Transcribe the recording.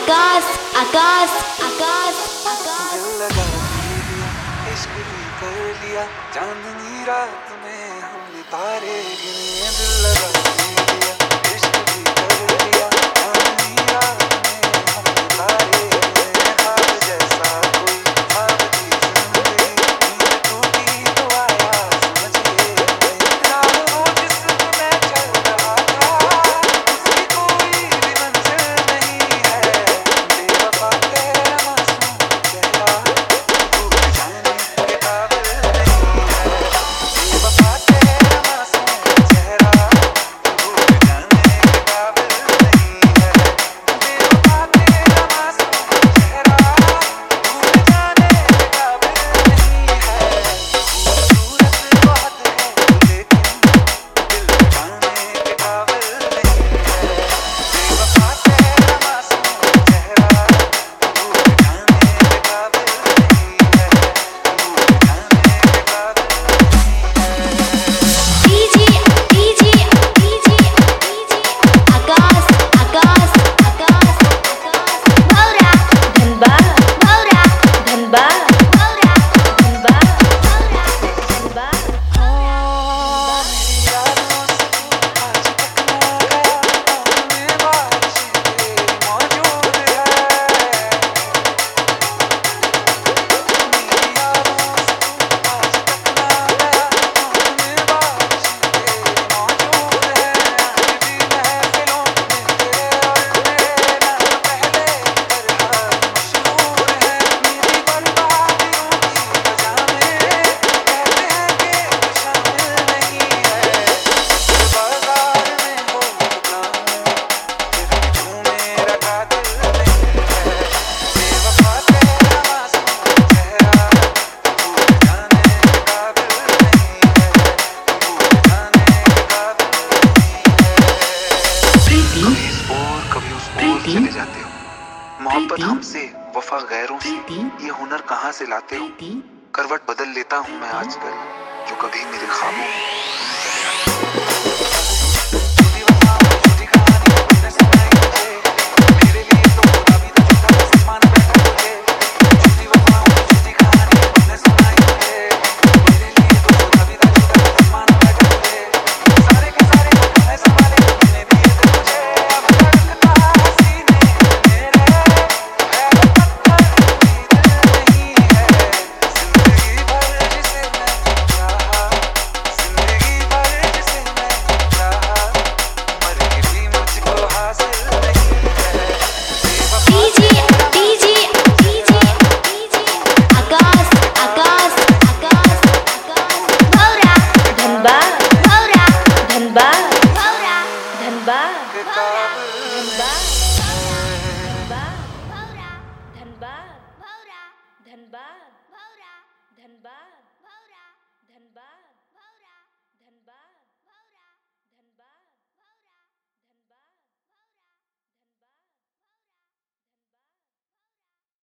आकाश आकाश आकाश आकाश। दिल लगा दिया, इश्क भी कर लिया, चांदनी रात में हमने तारे गिने। दिल लगा दिया, इश्क भी कर लिया, चांदनी रात में हमने तारे गिने। ख्वाब जैसा कोई ख्वाब थी जिंदगी, नींद टूटी तो आया समझिए हमें। राह वो जिस पे मैं चल रहा था, उसकी कोई भी मंजिल नहीं है। बेवफा तेरा मासूम चेहरा भूल जाने के काबिल नहीं है। बेवफा तेरा मासूम चेहरा भूल जाने के काबिल नहीं है। बेवफा तेरा मासूम चेहरा भूल जाने के काबिल नहीं है। खूबसूरत बहुत है लेकिन दिल लगाने के काबिल नहीं है। बेवफा तेरा मासूम चेहरा भूल जाने के काबिल नहीं है। भूल जाने के काबिल नहीं है। DJ DJ DJ DJ Akash Akash Akash Akash. Bhowra Dhanbad भौरा धनबाद भौरा धनबाद भौरा धनबाद। मेरी यादों से तू आज तक ना गया, में बारिश तेरी मौजूद है। मेरी यादों से तू आज तक ना गया, में बारिश तेरी मौजूद है। आज भी महफिलों में तेरे और मेरे नाम पहले की तरह मशहूर है। मेरी बर्बादियों की वजह में कहते हैं कि तू शामिल नहीं है। बाजार में हो चुका हूँ, फिर भी तू मेरा कातिल नहीं है। बेवफा तेरा मासूम चेहरा भूल जाने के काबिल नहीं है। भूल जाने के काबिल नहीं है। कभी इस ओर कभी उस ओर चले जाते हो। मोहब्बत हमसे, वफा गैरों से, ये हुनर कहाँ से लाते हो। करवट बदल लेता हूँ मैं आजकल, जो कभी मेरे ख्वाबों में चले आते। झूठी वफाओं झूठी कहानियों तुमने सुनाई मुझे, मेरे लिए तो खुदा भी न झूठा बस मान बैठा तुझे। झूठी वफाओं झूठी कहानियों तुमने सुनाई मुझे, मेरे लिए तो खुदा भी न झूठा बस मान बैठा तुझे। सारे के सारे वक्त मैं संभाले तुमने दिए थे मुझे। अब धड़कता सीने में मेरे है वो पत्थर भी दिल नहीं है। जिंदगी भर जिसे मैंने चाहा, जिंदगी भर जिसे मैंने चाहा, मर के भी मुझको हासिल नहीं है। बेवफा DJ DJ DJ DJ Akash Akash Akash Akash. Bhowra Dhanbad भौरा धनबाद भौरा धनबाद के भौरा काबिल धनबाद भौरा धनबाद भौरा धनबाद भौरा धनबाद भौरा धनबाद।